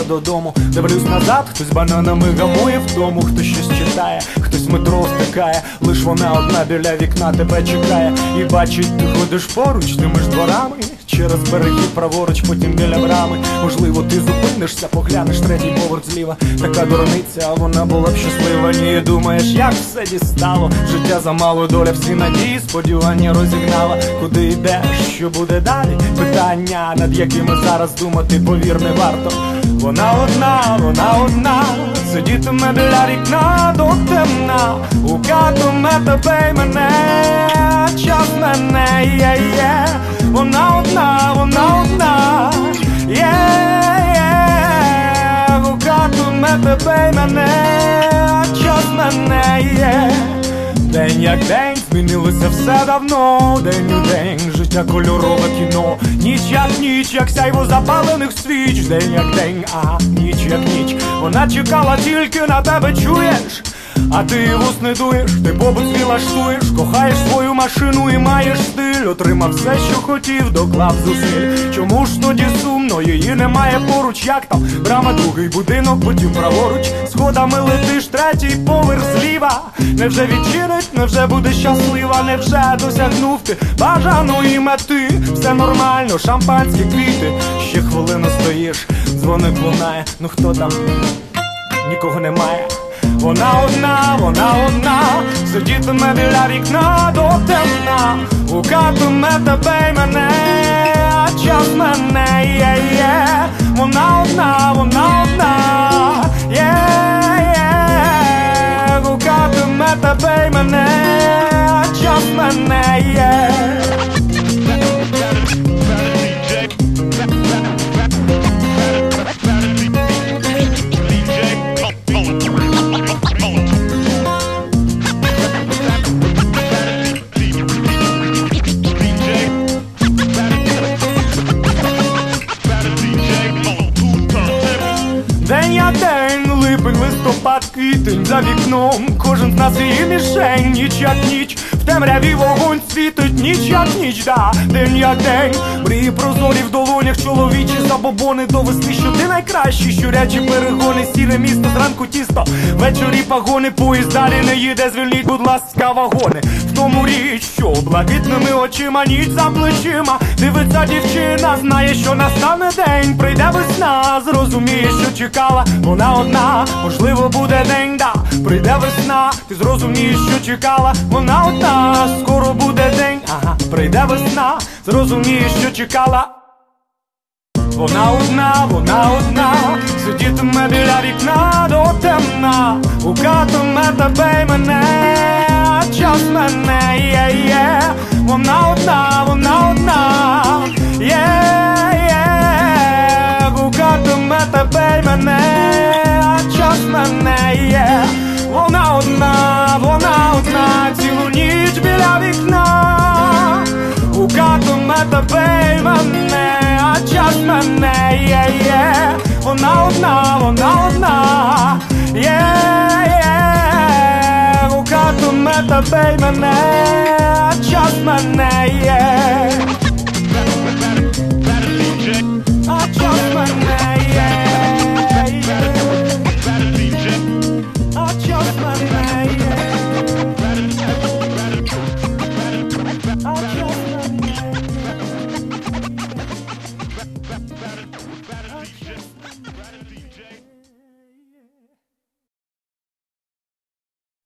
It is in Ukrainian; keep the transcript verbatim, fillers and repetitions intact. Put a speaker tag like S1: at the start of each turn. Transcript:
S1: додому. Дивлюсь назад, хтось бананами гамує вдому, хтось щось читає, хтось метро втикає. Лиш вона одна біля вікна тебе чекає. І бачить, ти ходиш поруч тими ж дворами, через перехід праворуч, потім біля брами. Можливо, ти зупинишся, поглянеш третій поверх зліва. Така дурниця, а вона була б щаслива. Ні, думаєш, як все дістало. Життя замало, доля всі надії, сподівання розігнала. Куди йдеш, що буде далі? Питання, над якими зараз думати, повір, не варто. Вона одна, вона одна, сидітиме біля вікна до темна. Гукатиме тебе й мене, час мене, є-є. Вона одна, вона одна, є-є. Гукатиме тебе й мене, час мене, є. День як день, змінилося все давно. День у день, життя кольорове кіно. Ніч як ніч, як сяйво запалених свіч. День як день, ага, ніч як ніч. Вона чекала тільки на тебе, чуєш? А ти вус не дуєш, ти побут свій лаштуєш. Кохаєш свою машину і маєш стиль. Отримав все, що хотів, доклав зусиль. Чому ж тоді сумно, її немає поруч? Як там? Брама, другий будинок, потім праворуч. Сходами летиш, третій поверх зліва. Невже відчинить, невже буде щаслива? Невже досягнув ти бажаної мети? Все нормально, шампанські квіти. Ще хвилину стоїш, дзвоник лунає. Ну хто там? Нікого немає. Вона одна, вона одна, сидітиме біля вікна до темна. Гукатиме тебе й мене, а час мене, є-є. Вона одна, вона одна, є-є. Гукатиме тебе й мене, а час мене, є. День як день, липень, листопад, квітень за вікном. Кожен з нас її мішень, ніч як ніч. В темряві вогонь світить, ніч як ніч, да. День як день, мрії прозорі в долонях. Чоловічі забобони довести, що ти найкращий. Щурячі перегони, сіре місто, зранку тісто. Ввечері пагони, поїзд далі не їде. Звільніть, будь ласка, вагони. В тому річ, що блакитними очима, ніч за плечима. Дивиться дівчина, знає, що настане день. Прийде весна, зрозуміє, що чекала. Вона одна, можливо буде день, да. Прийде весна, ти зрозумієш, що чекала. Вона одна, скоро буде день, ага. Прийде весна, зрозумієш, що чекала. Вона одна, вона одна, сидітиме біля вікна до темна. Гукатиме тебе й мене, а час мене, є-є. Вона одна, вона одна, є-є. Гукатиме тебе й мене, а час мене, є. Вона одна, вона одна, цілу ніч біля вікна. Гукатиме тебе й мене, а час мене, є-є. Вона одна, вона одна, є-є. Гукатиме тебе й мене, а час мене, є.